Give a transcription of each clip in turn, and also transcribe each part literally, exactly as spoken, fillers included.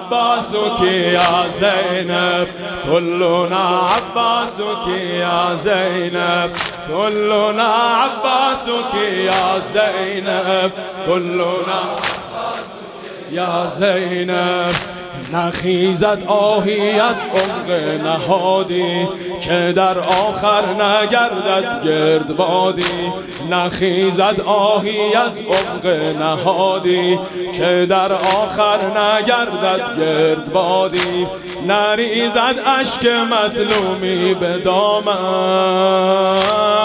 عباسك يا زينب كلنا عباسك يا زينب كلنا عباسك يا زينب كلنا عباسك يا زينب نخیزد آهی از عمق نهادی که در آخر نگردد گردبادی نخیزد آهی از عمق نهادی که در آخر نگردد گردبادی نریزد اشک مظلومی به دامن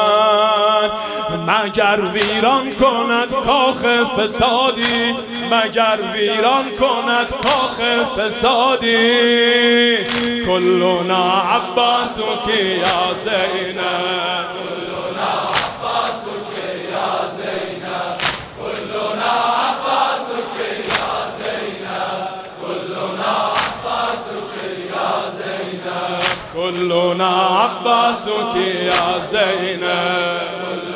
مگر ویران کند کاخ فسادی مگر ویران کند کاخ فسادی کلنا عباسک یا زینب کلنا عباسک یا زینب کلنا عباسک یا زینب کلنا عباسک یا زینب کلنا عباسک یا زینب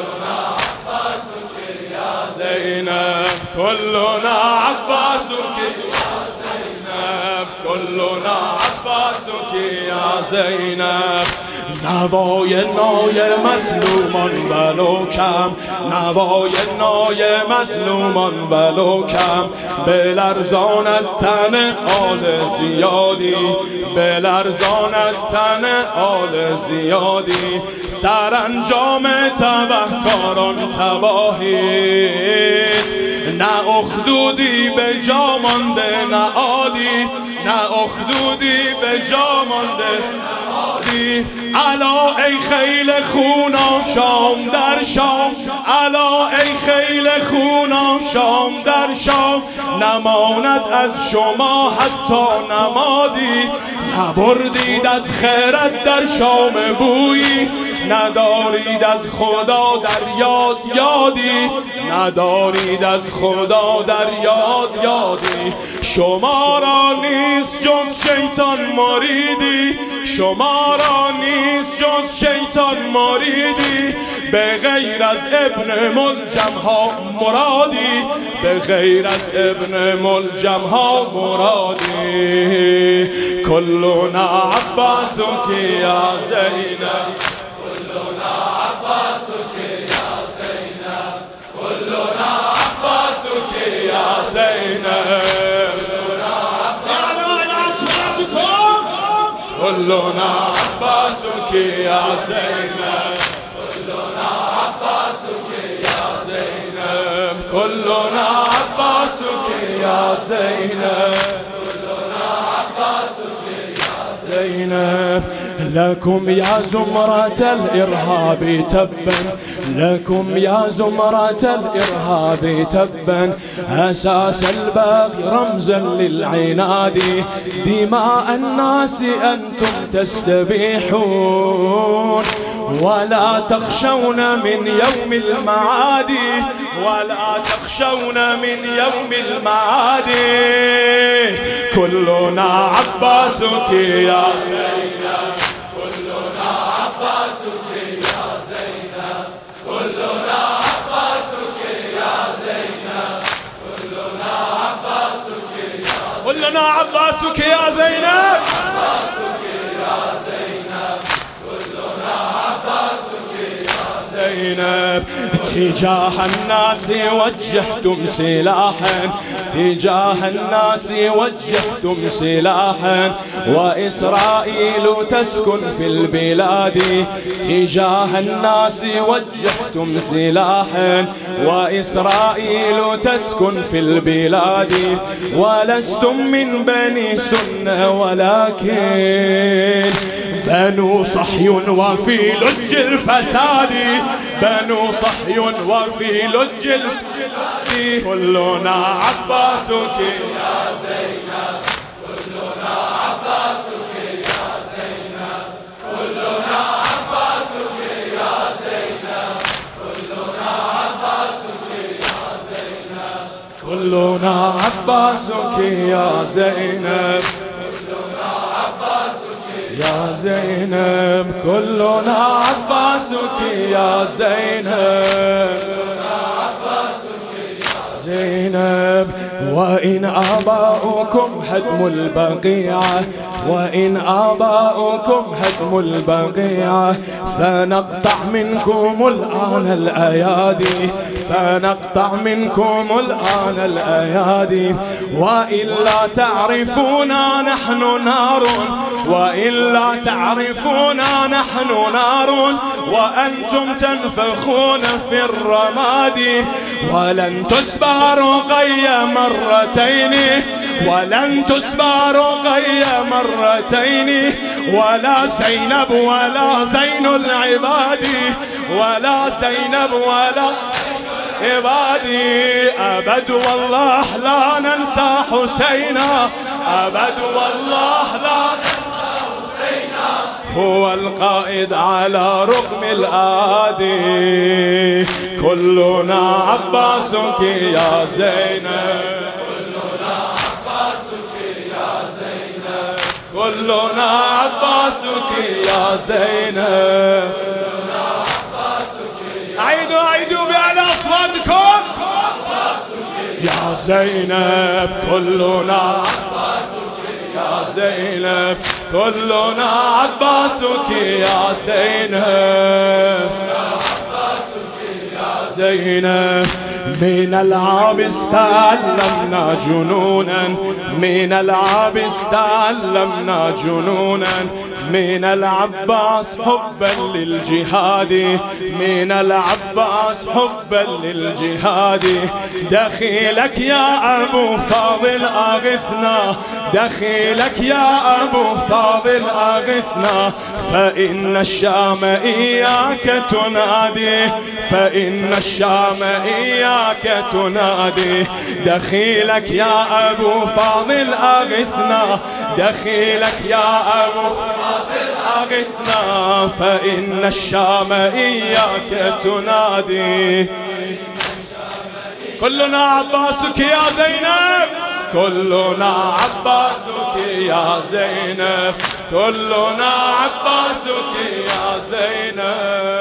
زینب کلنا عباسک یا زینب کلنا عباسک یا زینب نوای نای مظلومان ولو کم نوای نای مظلومان ولو کم بلرزاند تن آل زیادی بلرزاند تن آل زیادی سرانجام تبهکاران تباهیست نه اخدودی به جا مانده نه عادی نه اخدودی به جا مانده الا ای خیل خونا شام در شام الا ای خیل خونا شام در شام نماند از شما حتی نمادی نبردید از خیرت در شام بویی ندارید از خدا در یاد یادی ندارید از خدا در یاد یادی شما را نیست جز شیطان مریدی شما را نیست جز شیطان مریدی به غیر از ابن ملجم ها مرادی به غیر از ابن ملجم ها مرادی کلنا عباسک یا زینب کلنا عباسک یا زینب کلنا عباسک یا زینب كلنا عباسك يا زينب كلنا عباسك يا زينب كلنا عباسك يا زينب كلنا عباسك يا زينب لكم يا زمرة الإرهاب تبا لكم يا زمرة الإرهاب تبا أساس البغي رمزا للعناد دماء الناس أنتم تستبيحون ولا تخشون من يوم المعاد ولا تخشون من يوم المعاد كلنا عباسك يا زينب كلنا عباسك يا زينب كلنا عباسك يا زينب كلنا عباسك يا كلنا عباسك يا زينب عباسك يا زينب كلنا عباسك يا زينب تجاه الناس وجهتم سلاحا تجاه الناس وجهتم سلاحا وإسرائيل تسكن في البلاد تجاه الناس وجهتم سلاحا وإسرائيل تسكن في البلاد ولستم من بني سنة ولكن بنو صحي وفي لج الفساد بنو صحي وفي لج الفساد كلنا عباسك يا زينب كلنا عباسك يا زينب كلنا عباسك يا زينب كلنا عباسك يا زينب كلنا عباسك يا زينب يا زينب كلنا عباسك يا زينب زينب. وإن آباؤكم هدم البقيعة، وإن آباؤكم هدم البقيعة، فنقطع منكم الآن الأيادي، فنقطع منكم الآن الأيادي. وإلا تعرفونا نحن نار، وإلا تعرفونا نحن نار، وأنتم تنفخون في الرماد. ولن تسبى رقي مرتين، ولن تسبى رقي مرتين، ولا زينب ولا زين العباد، ولا زينب ولا عبادي. أبد والله لا ننسى حسينا، أبد والله لا ننسى حسينا، هو القائد على رغم الآدي. كلنا عباسك يا زينب، كلنا عباسك يا زينب، كلنا عباسك يا زينب. عيدوا عيدوا بأعلى أصواتكم يا زينب. كلنا عباسك يا زينب، كلنا عباسك يا زينب، زينب. من العابس تعلمنا جنونا، من العابس تعلمنا جنونا، من العباس حبا للجهاد، من العباس حبا للجهاد. دخيلك يا أبو فاضل أغثنا، دخيلك يا أبو فاضل أغثنا، فإن الشام إياك تنادي، فإن الشام إياك تنادي. دخيلك يا أبو فاضل أغثنا، دخيلك يا أبو فاضل أغثنا، فإن الشام إياك تنادي. كلنا عباسك يا زينب، كلنا عباسك يا زينب، كلنا عباسك يا زينب.